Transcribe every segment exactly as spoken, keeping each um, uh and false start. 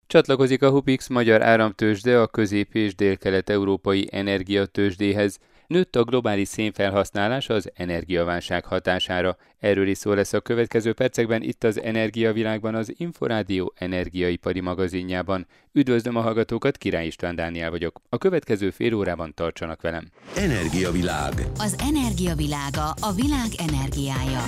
Csatlakozik a Hupix magyar áramtőzsde a közép- és délkelet-európai energiatőzsdéhez. Nőtt a globális szénfelhasználás az energiaválság hatására. Erről is szó lesz a következő percekben itt az Energiavilágban, az Inforádió energiaipari magazinjában. Üdvözlöm a hallgatókat, Király István Dániel vagyok. A következő fél órában tartsanak velem. Energiavilág. Az energiavilága, a világ energiája.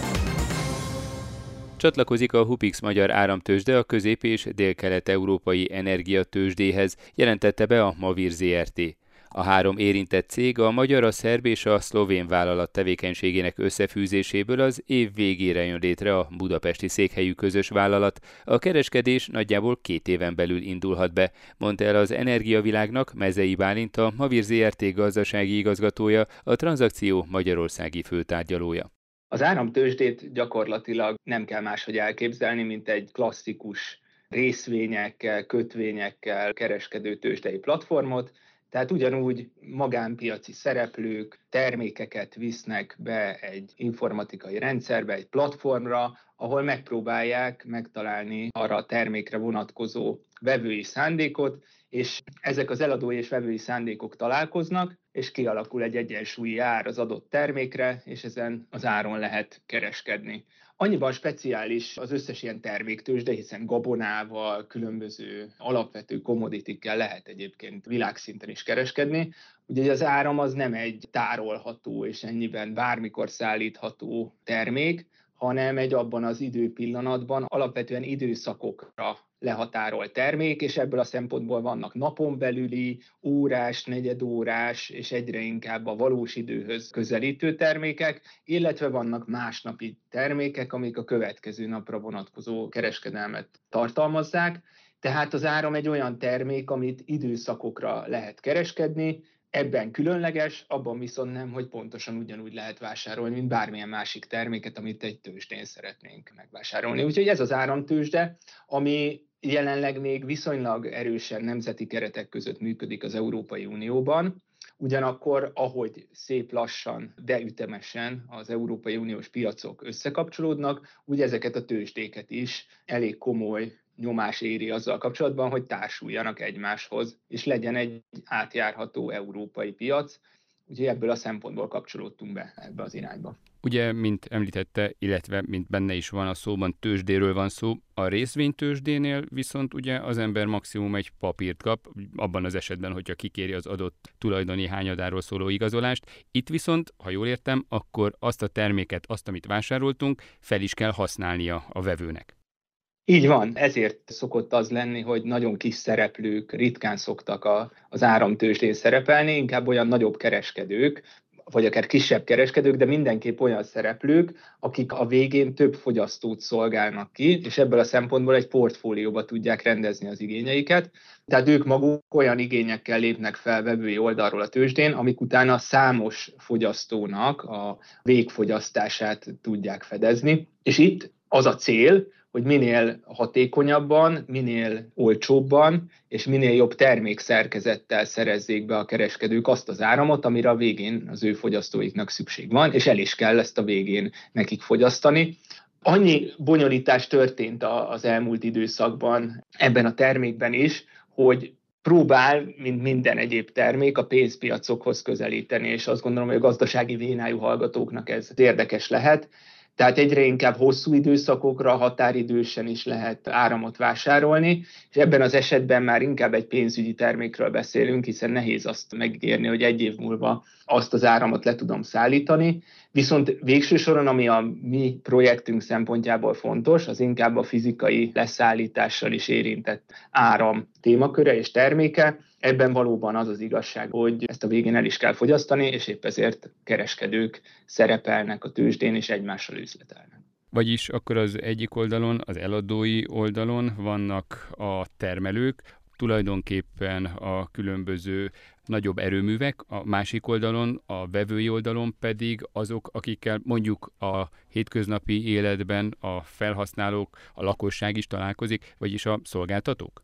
Csatlakozik a Hupix magyar áramtőzsde a közép- és délkelet-európai energiatőzsdéhez, jelentette be a Mavir zé er té. A három érintett cég a magyar, a szerb és a szlovén vállalat tevékenységének összefűzéséből az év végére jön létre a budapesti székhelyű közös vállalat. A kereskedés nagyjából két éven belül indulhat be, mondta el az Energiavilágnak Mezei Bálint, a Mavir zé er té gazdasági igazgatója, a tranzakció magyarországi főtárgyalója. Az áramtőzsdét gyakorlatilag nem kell máshogy elképzelni, mint egy klasszikus részvényekkel, kötvényekkel kereskedő tőzsdei platformot, tehát ugyanúgy magánpiaci szereplők termékeket visznek be egy informatikai rendszerbe, egy platformra, ahol megpróbálják megtalálni arra a termékre vonatkozó vevői szándékot, és ezek az eladói és vevői szándékok találkoznak, és kialakul egy egyensúlyi ár az adott termékre, és ezen az áron lehet kereskedni. Annyiban speciális az összes ilyen terméktőzsde, hiszen gabonával, különböző alapvető commodity-kkel lehet egyébként világszinten is kereskedni. Ugye az áram az nem egy tárolható és ennyiben bármikor szállítható termék, hanem egy abban az időpillanatban alapvetően időszakokra lehatárolt termék, és ebből a szempontból vannak napon belüli, órás, negyedórás és egyre inkább a valós időhöz közelítő termékek, illetve vannak másnapi termékek, amik a következő napra vonatkozó kereskedelmet tartalmazzák. Tehát az áram egy olyan termék, amit időszakokra lehet kereskedni, ebben különleges, abban viszont nem, hogy pontosan ugyanúgy lehet vásárolni, mint bármilyen másik terméket, amit egy tőzsdén szeretnénk megvásárolni. Úgyhogy ez az áramtőzsde, ami jelenleg még viszonylag erősen nemzeti keretek között működik az Európai Unióban, ugyanakkor, ahogy szép lassan, de ütemesen az Európai Uniós piacok összekapcsolódnak, úgy ezeket a tőzsdéket is elég komoly nyomás éri azzal kapcsolatban, hogy társuljanak egymáshoz, és legyen egy átjárható európai piac. Úgyhogy ebből a szempontból kapcsolódtunk be ebbe az irányba. Ugye, mint említette, illetve mint benne is van a szóban, tőzsdéről van szó, a részvénytőzsdénél viszont ugye az ember maximum egy papírt kap, abban az esetben, hogyha kikéri az adott tulajdoni hányadáról szóló igazolást. Itt viszont, ha jól értem, akkor azt a terméket, azt, amit vásároltunk, fel is kell használnia a vevőnek. Így van, ezért szokott az lenni, hogy nagyon kis szereplők ritkán szoktak a, az áramtőzsdén szerepelni, inkább olyan nagyobb kereskedők, vagy akár kisebb kereskedők, de mindenképp olyan szereplők, akik a végén több fogyasztót szolgálnak ki, és ebből a szempontból egy portfólióba tudják rendezni az igényeiket. Tehát ők maguk olyan igényekkel lépnek fel vevői oldalról a tőzsdén, amik utána számos fogyasztónak a végfogyasztását tudják fedezni. És itt az a cél, hogy minél hatékonyabban, minél olcsóbban és minél jobb termékszerkezettel szerezzék be a kereskedők azt az áramot, amire a végén az ő fogyasztóiknak szükség van, és el is kell ezt a végén nekik fogyasztani. Annyi bonyolítás történt az elmúlt időszakban ebben a termékben is, hogy próbál, mint minden egyéb termék, a pénzpiacokhoz közelíteni, és azt gondolom, hogy a gazdasági vénájú hallgatóknak ez érdekes lehet. Tehát egyre inkább hosszú időszakokra, határidősen is lehet áramot vásárolni, és ebben az esetben már inkább egy pénzügyi termékről beszélünk, hiszen nehéz azt megígérni, hogy egy év múlva azt az áramot le tudom szállítani. Viszont végső soron, ami a mi projektünk szempontjából fontos, az inkább a fizikai leszállítással is érintett áram témaköre és terméke. Ebben valóban az az igazság, hogy ezt a végén el is kell fogyasztani, és épp ezért kereskedők szerepelnek a tőzsdén, és egymással üzletelnek. Vagyis akkor az egyik oldalon, az eladói oldalon vannak a termelők, tulajdonképpen a különböző nagyobb erőművek, a másik oldalon, a vevői oldalon pedig azok, akikkel mondjuk a hétköznapi életben a felhasználók, a lakosság is találkozik, vagyis a szolgáltatók?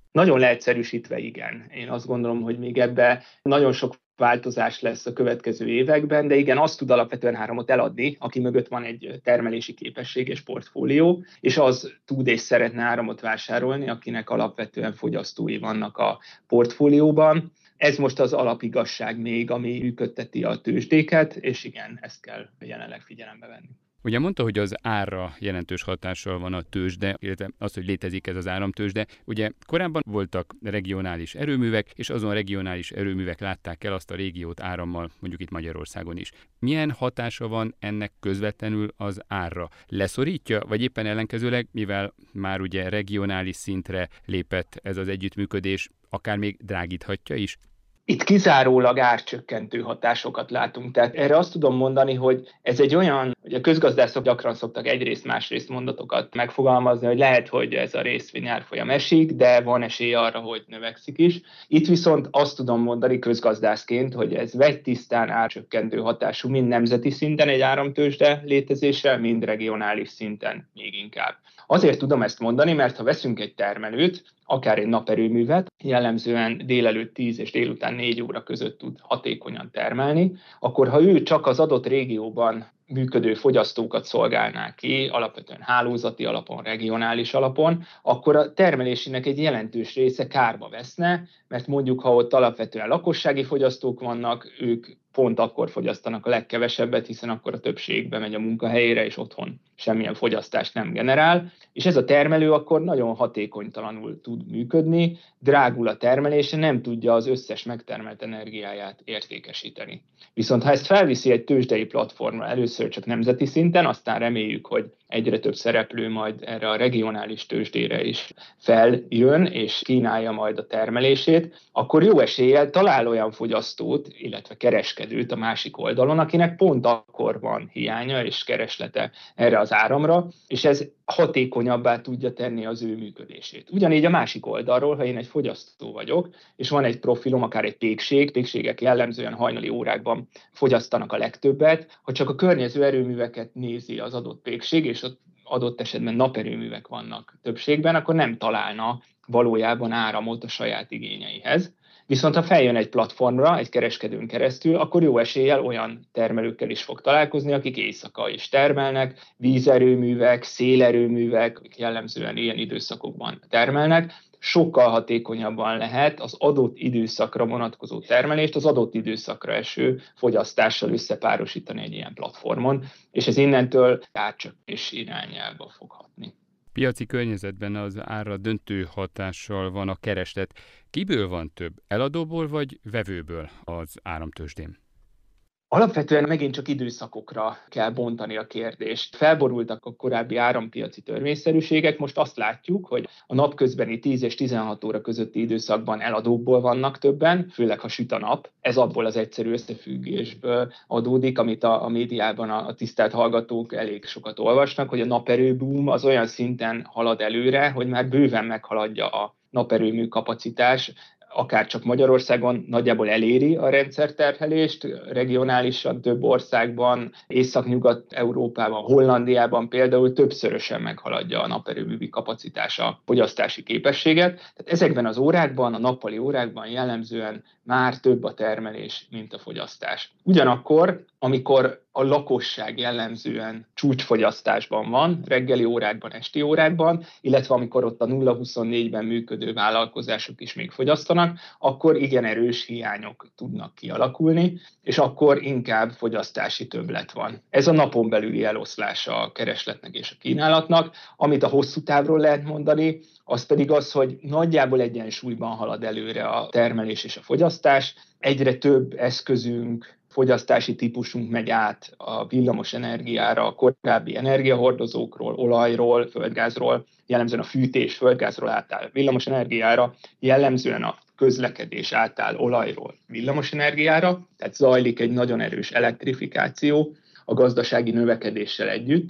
Nagyon leegyszerűsítve igen. Én azt gondolom, hogy még ebbe nagyon sok változás lesz a következő években, de igen, azt tud alapvetően áramot eladni, aki mögött van egy termelési képesség és portfólió, és az tud és szeretne áramot vásárolni, akinek alapvetően fogyasztói vannak a portfólióban. Ez most az alapigazság még, ami működteti a tőzsdéket, és igen, ezt kell jelenleg figyelembe venni. Ugye mondta, hogy az árra jelentős hatással van a tőzsde, illetve az, hogy létezik ez az áramtőzsde. Ugye korábban voltak regionális erőművek, és azon regionális erőművek látták el azt a régiót árammal, mondjuk itt Magyarországon is. Milyen hatása van ennek közvetlenül az árra? Leszorítja, vagy éppen ellenkezőleg, mivel már ugye regionális szintre lépett ez az együttműködés, akár még drágíthatja is? Itt kizárólag árcsökkentő hatásokat látunk. Tehát erre azt tudom mondani, hogy ez egy olyan, hogy a közgazdászok gyakran szoktak egyrészt, másrészt mondatokat megfogalmazni, hogy lehet, hogy ez a részvény árfolyam esik, de van esély arra, hogy növekszik is. Itt viszont azt tudom mondani közgazdászként, hogy ez vegytisztán árcsökkentő hatású, mind nemzeti szinten egy áramtőzsde létezése, mind regionális szinten még inkább. Azért tudom ezt mondani, mert ha veszünk egy termelőt, akár egy naperőművet, jellemzően délelőtt tíz és délután négy óra között tud hatékonyan termelni, akkor ha ő csak az adott régióban működő fogyasztókat szolgálná ki, alapvetően hálózati alapon, regionális alapon, akkor a termelésének egy jelentős része kárba veszne, mert mondjuk, ha ott alapvetően lakossági fogyasztók vannak, ők pont akkor fogyasztanak a legkevesebbet, hiszen akkor a többség bemegy a munkahelyére, és otthon semmilyen fogyasztást nem generál, és ez a termelő akkor nagyon hatékonytalanul tud működni, drágul a termelése, nem tudja az összes megtermelt energiáját értékesíteni. Viszont ha ezt felviszi egy tőzsdei platformra, először csak nemzeti szinten, aztán reméljük, hogy egyre több szereplő majd erre a regionális tőzsdére is feljön, és kínálja majd a termelését, akkor jó eséllyel talál olyan fogyasztót, illetve kereskedőt a másik oldalon, akinek pont akkor van hiánya és kereslete erre az áramra, és ez hatékonyabbá tudja tenni az ő működését. Ugyanígy a másik oldalról, ha én egy fogyasztó vagyok, és van egy profilom, akár egy pékség, pékségek jellemzően hajnali órákban fogyasztanak a legtöbbet, ha csak a környező erőműveket nézi az adott pékség, és ott adott esetben naperőművek vannak többségben, akkor nem találna valójában áramot a saját igényeihez. Viszont ha feljön egy platformra, egy kereskedőn keresztül, akkor jó eséllyel olyan termelőkkel is fog találkozni, akik éjszaka is termelnek, vízerőművek, szélerőművek, akik jellemzően ilyen időszakokban termelnek. Sokkal hatékonyabban lehet az adott időszakra vonatkozó termelést az adott időszakra eső fogyasztással összepárosítani egy ilyen platformon, és ez innentől árcsökkenés irányába fog hatni. Piaci környezetben az árra döntő hatással van a kereslet. Kiből van több? Eladóból vagy vevőből az áramtőzsdén? Alapvetően megint csak időszakokra kell bontani a kérdést. Felborultak a korábbi árampiaci törvényszerűségek, most azt látjuk, hogy a napközbeni tíz és tizenhat óra közötti időszakban eladókból vannak többen, főleg ha süt a nap. Ez abból az egyszerű összefüggésből adódik, amit a, a médiában a, a tisztelt hallgatók elég sokat olvasnak, hogy a naperőboom az olyan szinten halad előre, hogy már bőven meghaladja a naperőmű kapacitás, akár csak Magyarországon nagyjából eléri a rendszerterhelést, regionálisan több országban, Észak-Nyugat-Európában, Hollandiában például többszörösen meghaladja a naperőművi kapacitása fogyasztási képességet. Tehát ezekben az órákban, a nappali órákban jellemzően már több a termelés, mint a fogyasztás. Ugyanakkor, amikor a lakosság jellemzően csúcsfogyasztásban van, reggeli órákban, esti órákban, illetve amikor ott a nulla huszonnégyben működő vállalkozások is még fogyasztanak, akkor igen erős hiányok tudnak kialakulni, és akkor inkább fogyasztási többlet van. Ez a napon belüli eloszlása a keresletnek és a kínálatnak, amit a hosszú távról lehet mondani, az pedig az, hogy nagyjából egyensúlyban halad előre a termelés és a fogyasztás, egyre több eszközünk, fogyasztási típusunk megy át a villamos energiára, a korábbi energiahordozókról, olajról, földgázról, jellemzően a fűtés földgázról átáll villamos energiára, jellemzően a közlekedés átáll olajról villamos energiára, tehát zajlik egy nagyon erős elektrifikáció a gazdasági növekedéssel együtt.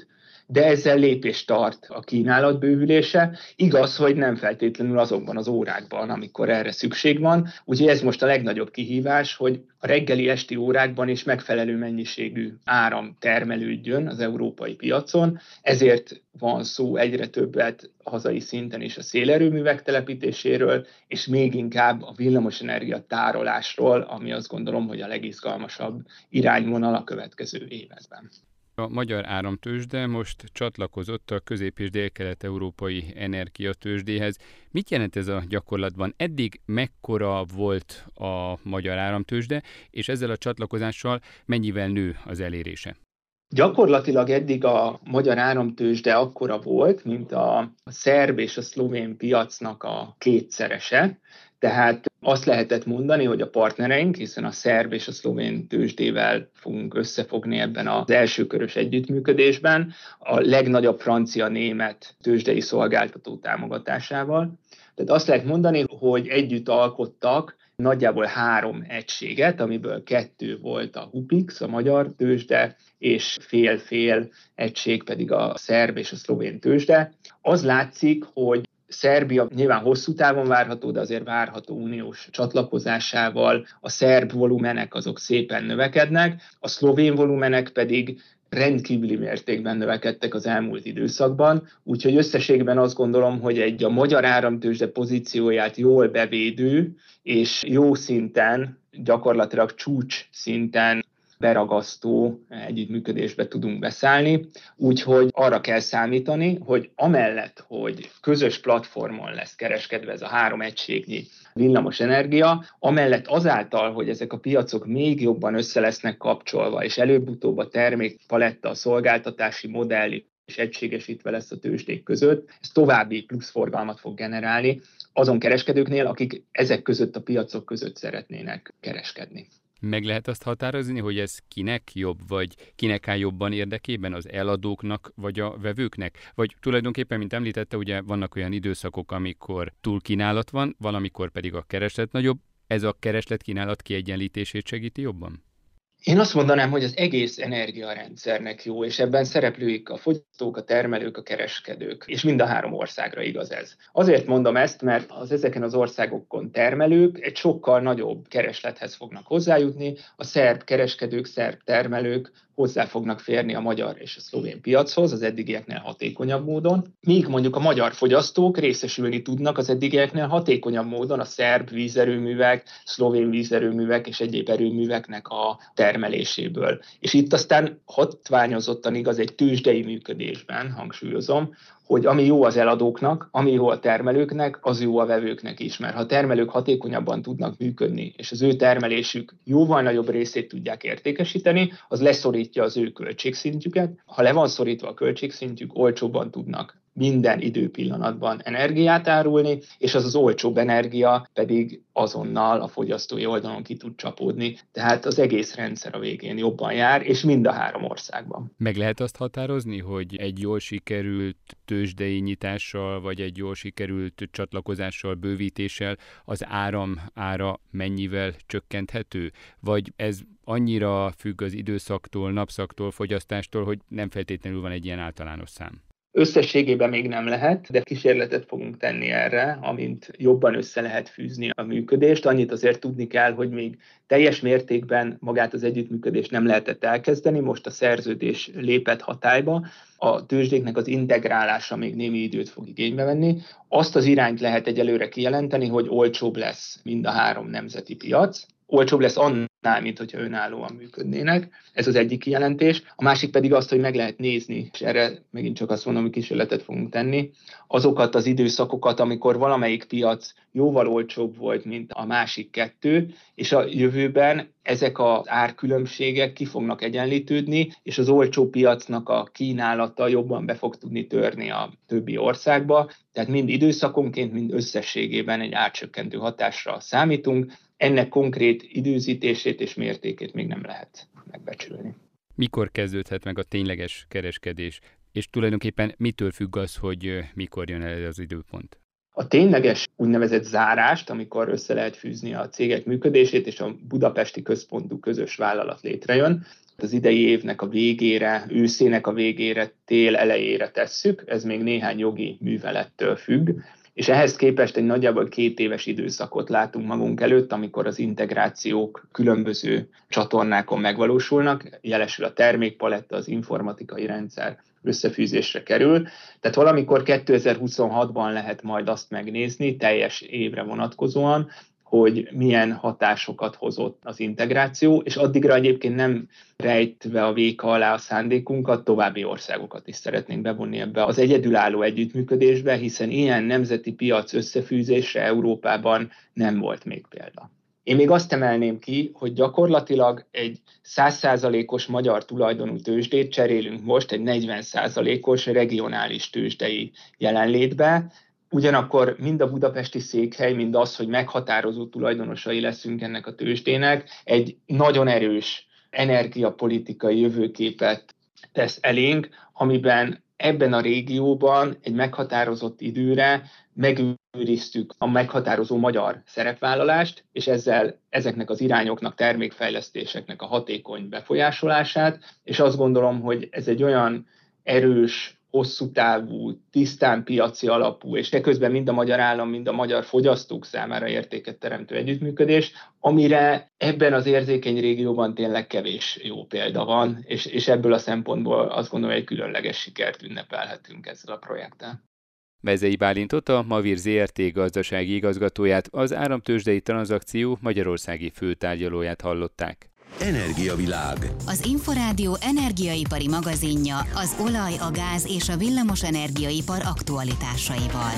de ezzel lépést tart a kínálat bővülése. Igaz, hogy nem feltétlenül azokban az órákban, amikor erre szükség van. Úgyhogy ez most a legnagyobb kihívás, hogy a reggeli-esti órákban is megfelelő mennyiségű áram termelődjön az európai piacon. Ezért van szó egyre többet hazai szinten is a szélerőművek telepítéséről, és még inkább a villamosenergia tárolásról, ami azt gondolom, hogy a legizgalmasabb irányvonal a következő években. A magyar áramtőzsde most csatlakozott a közép- és délkelet-európai energiatőzsdéhez. Mit jelent ez a gyakorlatban? Eddig mekkora volt a magyar áramtőzsde, és ezzel a csatlakozással mennyivel nő az elérése? Gyakorlatilag eddig a magyar áramtőzsde akkora volt, mint a szerb és a szlovén piacnak a kétszerese. Tehát azt lehetett mondani, hogy a partnereink, hiszen a szerb és a szlovén tőzsdével fogunk összefogni ebben az elsőkörös együttműködésben, a legnagyobb francia-német tőzsdei szolgáltató támogatásával. Tehát azt lehet mondani, hogy együtt alkottak nagyjából három egységet, amiből kettő volt a Hupix, a magyar tőzsde, és fél-fél egység pedig a szerb és a szlovén tőzsde. Az látszik, hogy Szerbia nyilván hosszú távon várható, de azért várható uniós csatlakozásával a szerb volumenek azok szépen növekednek, a szlovén volumenek pedig rendkívüli mértékben növekedtek az elmúlt időszakban, úgyhogy összességben azt gondolom, hogy egy a magyar áramtőzsde pozícióját jól bevédő és jó szinten, gyakorlatilag csúcs szinten beragasztó együttműködésbe tudunk beszállni, úgyhogy arra kell számítani, hogy amellett, hogy közös platformon lesz kereskedve ez a három egységnyi villamos energia, amellett azáltal, hogy ezek a piacok még jobban össze lesznek kapcsolva, és előbb-utóbb a termékpaletta, a szolgáltatási modell és egységesítve lesz a tőzsdék között, ez további plusz forgalmat fog generálni azon kereskedőknél, akik ezek között a piacok között szeretnének kereskedni. Meg lehet azt határozni, hogy ez kinek jobb, vagy kinek áll jobban érdekében, az eladóknak, vagy a vevőknek? Vagy tulajdonképpen, mint említette, ugye vannak olyan időszakok, amikor túlkínálat van, valamikor pedig a kereslet nagyobb. Ez a kereslet-kínálat kiegyenlítését segíti jobban? Én azt mondanám, hogy az egész energiarendszernek jó, és ebben szereplőik a fogyasztók, a termelők, a kereskedők, és mind a három országra igaz ez. Azért mondom ezt, mert az ezeken az országokon termelők egy sokkal nagyobb kereslethez fognak hozzájutni, a szerb kereskedők, szerb termelők hozzá fognak férni a magyar és a szlovén piachoz az eddigieknél hatékonyabb módon, míg mondjuk a magyar fogyasztók részesülni tudnak az eddigieknél hatékonyabb módon a szerb vízerőművek, szlovén vízerőművek és egyéb erőműveknek a termeléséből. És itt aztán hatványozottan igaz egy tőzsdei működésben, hangsúlyozom, hogy ami jó az eladóknak, ami jó a termelőknek, az jó a vevőknek is. Mert ha a termelők hatékonyabban tudnak működni, és az ő termelésük jóval nagyobb részét tudják értékesíteni, az leszorítja az ő költségszintjüket. Ha le van szorítva a költségszintjük, olcsóbban tudnak minden időpillanatban energiát árulni, és az az olcsóbb energia pedig azonnal a fogyasztói oldalon ki tud csapódni. Tehát az egész rendszer a végén jobban jár, és mind a három országban. Meg lehet azt határozni, hogy egy jól sikerült tőzsdei nyitással, vagy egy jól sikerült csatlakozással, bővítéssel az áram ára mennyivel csökkenthető? Vagy ez annyira függ az időszaktól, napszaktól, fogyasztástól, hogy nem feltétlenül van egy ilyen általános szám? Összességében még nem lehet, de kísérletet fogunk tenni erre, amint jobban össze lehet fűzni a működést. Annyit azért tudni kell, hogy még teljes mértékben magát az együttműködést nem lehetett elkezdeni, most a szerződés lépett hatályba, a tőzsdéknek az integrálása még némi időt fog igénybe venni. Azt az irányt lehet egyelőre kijelenteni, hogy olcsóbb lesz mind a három nemzeti piac, olcsóbb lesz annál, mint hogyha önállóan működnének. Ez az egyik kijelentés. A másik pedig azt, hogy meg lehet nézni, és erre megint csak azt mondom, hogy kísérletet fogunk tenni, azokat az időszakokat, amikor valamelyik piac jóval olcsóbb volt, mint a másik kettő, és a jövőben ezek az árkülönbségek ki fognak egyenlítődni, és az olcsó piacnak a kínálata jobban be fog tudni törni a többi országba. Tehát mind időszakonként, mind összességében egy árcsökkentő hatásra számítunk. Ennek konkrét időzítését és mértékét még nem lehet megbecsülni. Mikor kezdődhet meg a tényleges kereskedés, és tulajdonképpen mitől függ az, hogy mikor jön el az időpont? A tényleges úgynevezett zárást, amikor össze lehet fűzni a cégek működését, és a budapesti központú közös vállalat létrejön, az idei évnek a végére, őszének a végére, tél elejére tesszük, ez még néhány jogi művelettől függ, és ehhez képest egy nagyjából két éves időszakot látunk magunk előtt, amikor az integrációk különböző csatornákon megvalósulnak, jelesül a termékpaletta, az informatikai rendszer összefűzésre kerül. Tehát valamikor kétezer-huszonhatban lehet majd azt megnézni, teljes évre vonatkozóan, hogy milyen hatásokat hozott az integráció, és addigra egyébként nem rejtve a véka alá a szándékunkat, további országokat is szeretnénk bevonni ebbe az egyedülálló együttműködésbe, hiszen ilyen nemzeti piac összefűzésre Európában nem volt még példa. Én még azt emelném ki, hogy gyakorlatilag egy száz százalékos magyar tulajdonú tőzsdét cserélünk most egy negyven százalékos regionális tőzsdei jelenlétbe. Ugyanakkor mind a budapesti székhely, mind az, hogy meghatározó tulajdonosai leszünk ennek a tőzsdének, egy nagyon erős energiapolitikai jövőképet tesz elénk, amiben ebben a régióban egy meghatározott időre megőriztük a meghatározó magyar szerepvállalást, és ezzel ezeknek az irányoknak, termékfejlesztéseknek a hatékony befolyásolását, és azt gondolom, hogy ez egy olyan erős, hosszú távú, tisztán piaci alapú, és eközben mind a magyar állam, mind a magyar fogyasztók számára értéket teremtő együttműködés, amire ebben az érzékeny régióban tényleg kevés jó példa van, és, és ebből a szempontból azt gondolom, hogy egy különleges sikert ünnepelhetünk ezzel a projekttel. Mezei Bálintot, a Mavir zé er té gazdasági igazgatóját, az áramtőzsdei tranzakció magyarországi főtárgyalóját hallották. Energiavilág. Az Inforádió energiaipari magazinja az olaj, a gáz és a villamos energiaipar aktualitásaival.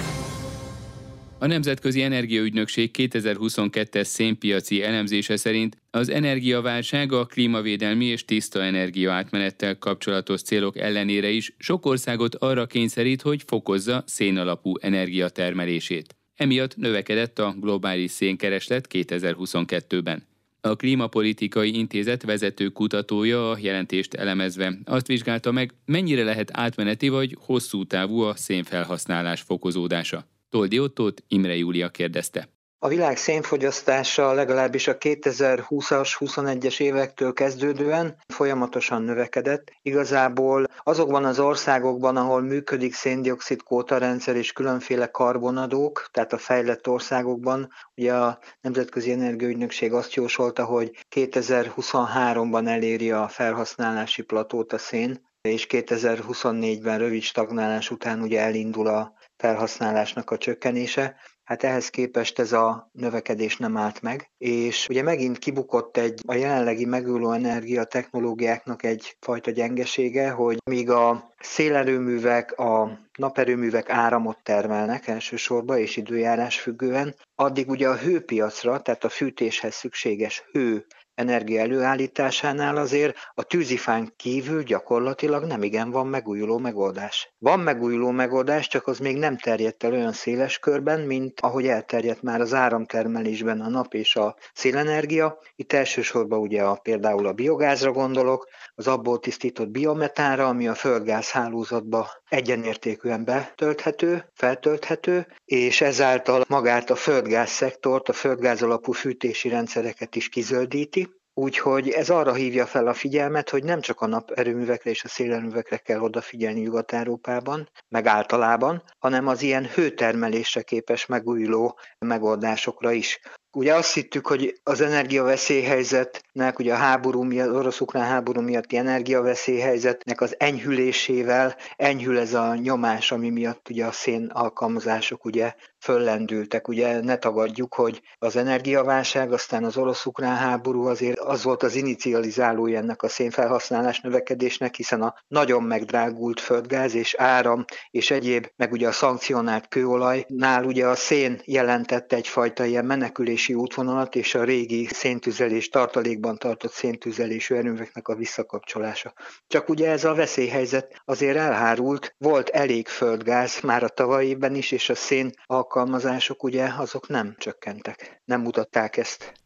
A Nemzetközi Energiaügynökség kétezer-huszonkettes szénpiaci elemzése szerint az energiaválság a klímavédelmi és tiszta energia átmenettel kapcsolatos célok ellenére is sok országot arra kényszerít, hogy fokozza szénalapú energiatermelését. Emiatt növekedett a globális szénkereslet kétezer-huszonkettőben. A Klímapolitikai Intézet vezető kutatója a jelentést elemezve azt vizsgálta meg, mennyire lehet átmeneti vagy hosszú távú a szénfelhasználás fokozódása. Toldi Ottót Imre Júlia kérdezte. A világ szénfogyasztása legalábbis a kétezer-húszas, huszonegyes évektől kezdődően folyamatosan növekedett. Igazából azokban az országokban, ahol működik széndioxid kvótarendszer és különféle karbonadók, tehát a fejlett országokban, ugye a Nemzetközi Energiaügynökség azt jósolta, hogy kétezer-huszonháromban eléri a felhasználási platót a szén, és kétezer-huszonnégyben rövid stagnálás után ugye elindul a felhasználásnak a csökkenése. Hát ehhez képest ez a növekedés nem állt meg, és ugye megint kibukott egy a jelenlegi megújuló energia technológiáknak egyfajta gyengesége, hogy míg a szélerőművek, a naperőművek áramot termelnek elsősorban és időjárás függően, addig ugye a hőpiacra, tehát a fűtéshez szükséges hő energia előállításánál azért a tűzifán kívül gyakorlatilag nemigen van megújuló megoldás. Van megújuló megoldás, csak az még nem terjedt el olyan széles körben, mint ahogy elterjedt már az áramtermelésben a nap és a szélenergia. Itt elsősorban ugye a, például a biogázra gondolok, az abból tisztított biometánra, ami a földgáz hálózatba egyenértékűen betölthető, feltölthető, és ezáltal magát a földgáz szektort, a földgáz alapú fűtési rendszereket is kizöldíti. Úgyhogy ez arra hívja fel a figyelmet, hogy nem csak a naperőművekre és a szélerőművekre kell odafigyelni Nyugat-Európában, meg általában, hanem az ilyen hőtermelésre képes megújuló megoldásokra is. Ugye azt hittük, hogy az energiaveszélyhelyzetnek, ugye a háború miatt, orosz-ukrán háború miatti energiaveszélyhelyzetnek az enyhülésével enyhül ez a nyomás, ami miatt ugye a szén alkalmazások ugye föllendültek. Ugye ne tagadjuk, hogy az energiaválság, aztán az orosz-ukrán háború azért az volt az inicializálója ennek a szénfelhasználás növekedésnek, hiszen a nagyon megdrágult földgáz és áram és egyéb, meg ugye a szankcionált kőolajnál ugye a szén jelentette egyfajta ilyen menekülési útvonalat, és a régi széntüzelés, tartalékban tartott széntüzelésű erőműveknek a visszakapcsolása. Csak ugye ez a veszélyhelyzet azért elhárult, volt elég földgáz már a tavalyi évben is, és a szén alkalmazások ugye azok nem csökkentek, nem mutatták ezt.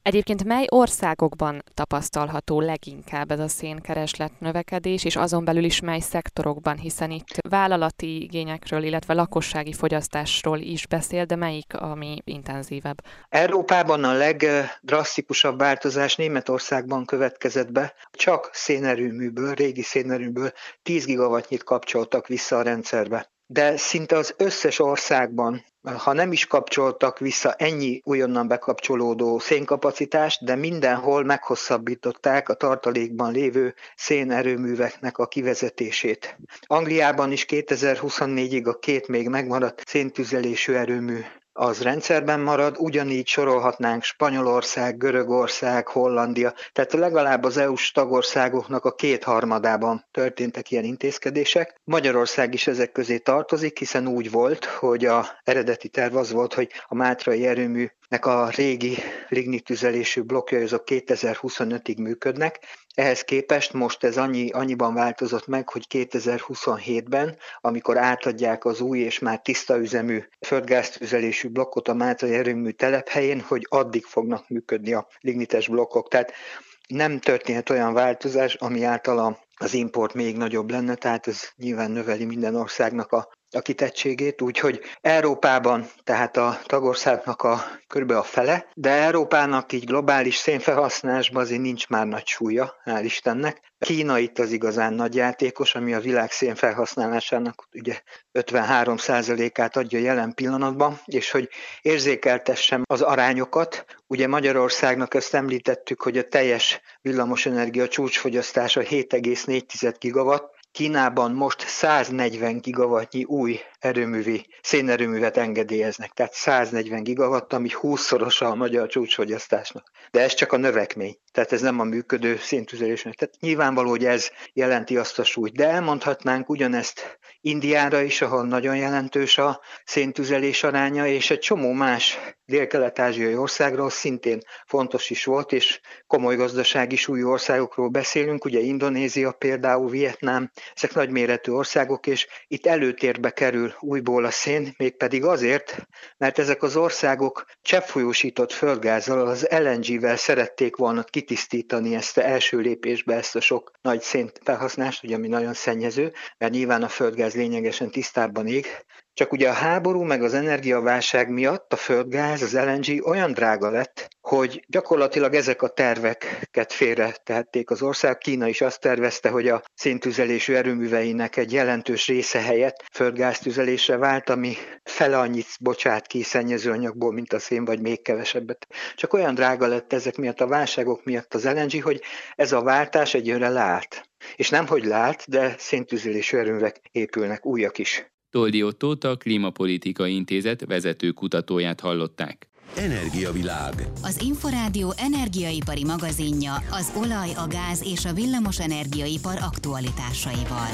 Egyébként mely országokban tapasztalható leginkább ez a szénkereslet növekedés, és azon belül is mely szektorokban, hiszen itt vállalati igényekről, illetve lakossági fogyasztásról is beszél, de melyik ami intenzívebb? Európában a legdrasztikusabb változás Németországban következett be. Csak szénerőműből, régi szénerőműből tíz gigawattnyit kapcsoltak vissza a rendszerbe. De szinte az összes országban, ha nem is kapcsoltak vissza ennyi újonnan bekapcsolódó szénkapacitást, de mindenhol meghosszabbították a tartalékban lévő szénerőműveknek a kivezetését. Angliában is kétezer-huszonnégyig a két még megmaradt széntüzelésű erőmű az rendszerben marad, ugyanígy sorolhatnánk Spanyolország, Görögország, Hollandia, tehát legalább az é u-s tagországoknak a kétharmadában történtek ilyen intézkedések. Magyarország is ezek közé tartozik, hiszen úgy volt, hogy az eredeti terv az volt, hogy a mátrai erőműnek a régi lignitüzelésű blokkjai azok kétezer-huszonötig működnek. Ehhez képest most ez annyi, annyiban változott meg, hogy kétezer-huszonhétben, amikor átadják az új és már tiszta üzemű földgáztüzelésű blokkot a mátrai erőmű telephelyén, hogy addig fognak működni a lignites blokkok. Tehát nem történhet olyan változás, ami által az import még nagyobb lenne, tehát ez nyilván növeli minden országnak a a kitettségét, úgyhogy Európában, tehát a tagországnak a körülbelül a fele, de Európának így globális szénfelhasználásban azért nincs már nagy súlya, hál' Istennek. Kína itt az igazán nagy játékos, ami a világ szénfelhasználásának ugye ötvenhárom százalékát adja jelen pillanatban, és hogy érzékeltessem az arányokat, ugye Magyarországnak ezt említettük, hogy a teljes villamosenergia csúcsfogyasztása hét egész négy gigawatt, Kínában most száznegyven gigawattnyi új erőművi, szénerőművet engedélyeznek, tehát száznegyven gigawatt, ami húszszorosa a magyar csúcsfogyasztásnak. De ez csak a növekmény, tehát ez nem a működő széntüzelésnek. Tehát nyilvánvaló, hogy ez jelenti azt a súlyt. De elmondhatnánk ugyanezt Indiára is, ahol nagyon jelentős a széntüzelés aránya, és egy csomó más dél-kelet-ázsiai országról szintén fontos is volt, és komoly gazdasági súlyú országokról beszélünk, ugye Indonézia például, Vietnám, ezek nagyméretű országok, és itt előtérbe kerül újból a szén, mégpedig azért, mert ezek az országok cseppfolyósított földgázzal, az el en gé-vel szerették volna kitisztítani ezt az első lépésbe, ezt a sok nagy szénfelhasználást, ugye, ami nagyon szennyező, mert nyilván a földgáz lényegesen tisztábban ég, csak ugye a háború meg az energiaválság miatt a földgáz, az el en gé olyan drága lett, hogy gyakorlatilag ezek a terveket félre tehették az ország. Kína is azt tervezte, hogy a széntüzelésű erőműveinek egy jelentős része helyett földgáztüzelésre vált, ami fele annyit bocsát ki szennyezőanyagból, mint a szén, vagy még kevesebbet. Csak olyan drága lett ezek miatt, a válságok miatt az el en gé, hogy ez a váltás egyőre leállt. És nem hogy leállt, de széntüzelésű erőművek épülnek, újak is. Toldi Ottót, a Klímapolitikai Intézet vezető kutatóját hallották. Energiavilág. Az Inforádió energiaipari magazinja az olaj, a gáz és a villamos energiaipar aktualitásaival.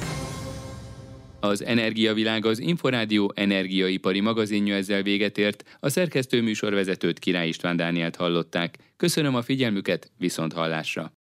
Az Energiavilág, az Inforádió energiaipari magazinja ezzel véget ért, a szerkesztő műsorvezetőt, Király István Dánielt hallották. Köszönöm a figyelmüket, viszont hallásra!